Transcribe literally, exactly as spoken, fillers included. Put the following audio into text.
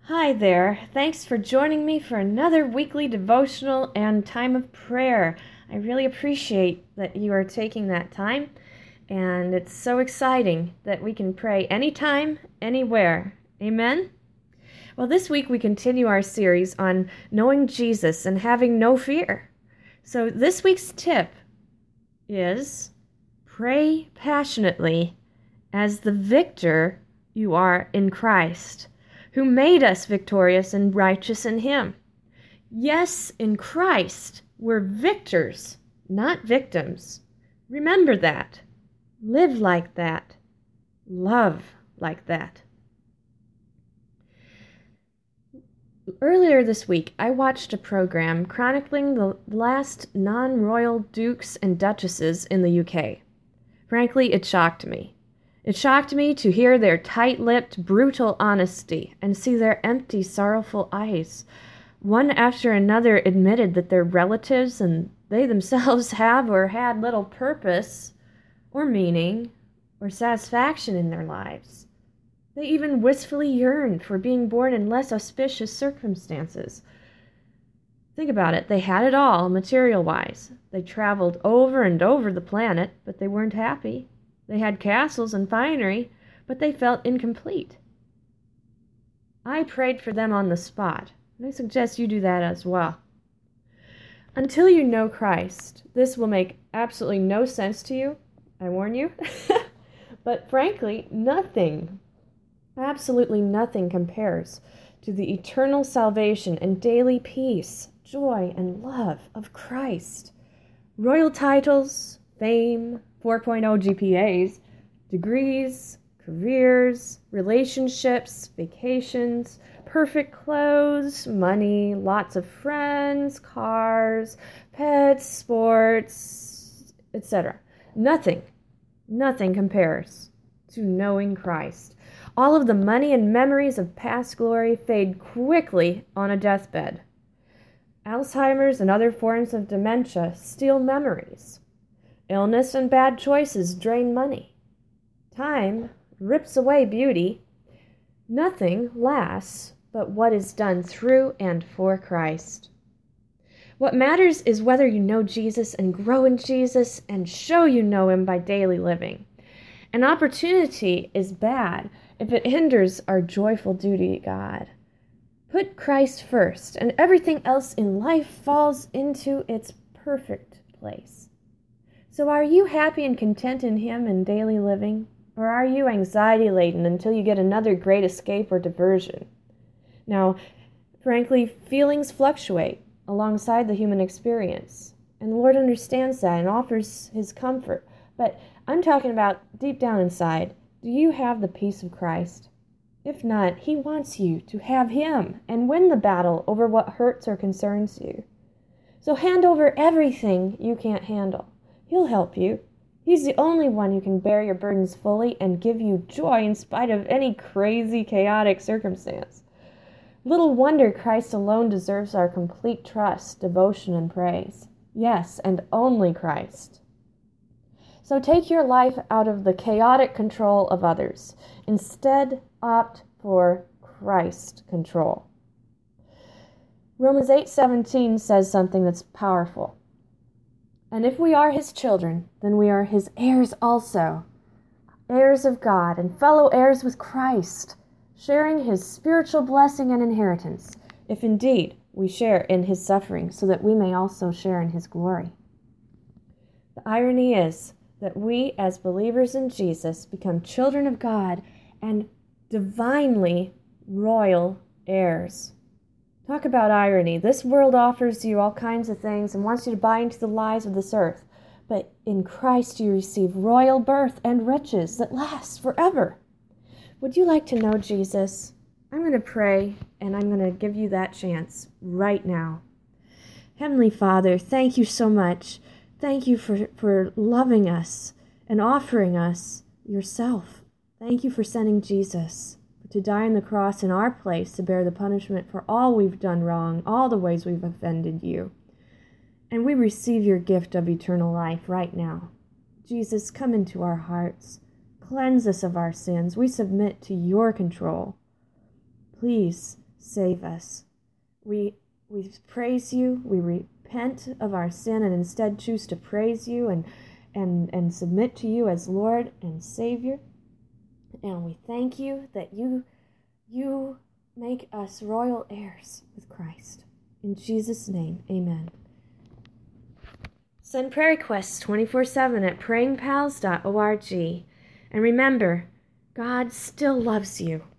Hi there. Thanks for joining me for another weekly devotional and time of prayer. I really appreciate that you are taking that time, and it's so exciting that we can pray anytime, anywhere. Amen? Well, this week we continue our series on knowing Jesus and having no fear. So this week's tip is pray passionately as the victor you are in Christ, who made us victorious and righteous in Him. Yes, in Christ, we're victors, not victims. Remember that. Live like that. Love like that. Earlier this week, I watched a program chronicling the last non-royal dukes and duchesses in the U K. Frankly, it shocked me. It shocked me to hear their tight-lipped, brutal honesty and see their empty, sorrowful eyes. One after another admitted that their relatives and they themselves have or had little purpose or meaning or satisfaction in their lives. They even wistfully yearned for being born in less auspicious circumstances. Think about it. They had it all, material-wise. They traveled over and over the planet, but they weren't happy. They had castles and finery, but they felt incomplete. I prayed for them on the spot, and I suggest you do that as well. Until you know Christ, this will make absolutely no sense to you, I warn you. But frankly, nothing, absolutely nothing compares to the eternal salvation and daily peace, joy, and love of Christ. Royal titles, fame, four point oh G P As, degrees, careers, relationships, vacations, perfect clothes, money, lots of friends, cars, pets, sports, et cetera. Nothing, nothing compares to knowing Christ. All of the money and memories of past glory fade quickly on a deathbed. Alzheimer's and other forms of dementia steal memories. Illness and bad choices drain money. Time rips away beauty. Nothing lasts but what is done through and for Christ. What matters is whether you know Jesus and grow in Jesus and show you know Him by daily living. An opportunity is bad if it hinders our joyful duty to God. Put Christ first, and everything else in life falls into its perfect place. So are you happy and content in Him in daily living? Or are you anxiety-laden until you get another great escape or diversion? Now, frankly, feelings fluctuate alongside the human experience. And the Lord understands that and offers His comfort. But I'm talking about deep down inside. Do you have the peace of Christ? If not, He wants you to have Him and win the battle over what hurts or concerns you. So hand over everything you can't handle. He'll help you. He's the only one who can bear your burdens fully and give you joy in spite of any crazy, chaotic circumstance. Little wonder Christ alone deserves our complete trust, devotion, and praise. Yes, and only Christ. So take your life out of the chaotic control of others. Instead, opt for Christ control. Romans eight seventeen says something that's powerful. And if we are His children, then we are His heirs also, heirs of God and fellow heirs with Christ, sharing His spiritual blessing and inheritance, if indeed we share in His suffering, so that we may also share in His glory. The irony is that we, as believers in Jesus, become children of God and divinely royal heirs. Talk about irony. This world offers you all kinds of things and wants you to buy into the lies of this earth. But in Christ you receive royal birth and riches that last forever. Would you like to know Jesus? I'm going to pray, and I'm going to give you that chance right now. Heavenly Father, thank you so much. Thank you for, for loving us and offering us yourself. Thank you for sending Jesus to die on the cross in our place to bear the punishment for all we've done wrong, all the ways we've offended you. And we receive your gift of eternal life right now. Jesus, come into our hearts. Cleanse us of our sins. We submit to your control. Please save us. We we praise you, we repent of our sin and instead choose to praise you and and and submit to you as Lord and Savior. And we thank you that you you make us royal heirs with Christ. In Jesus' name, amen. Send prayer requests twenty-four seven at praying pals dot org. And remember, God still loves you.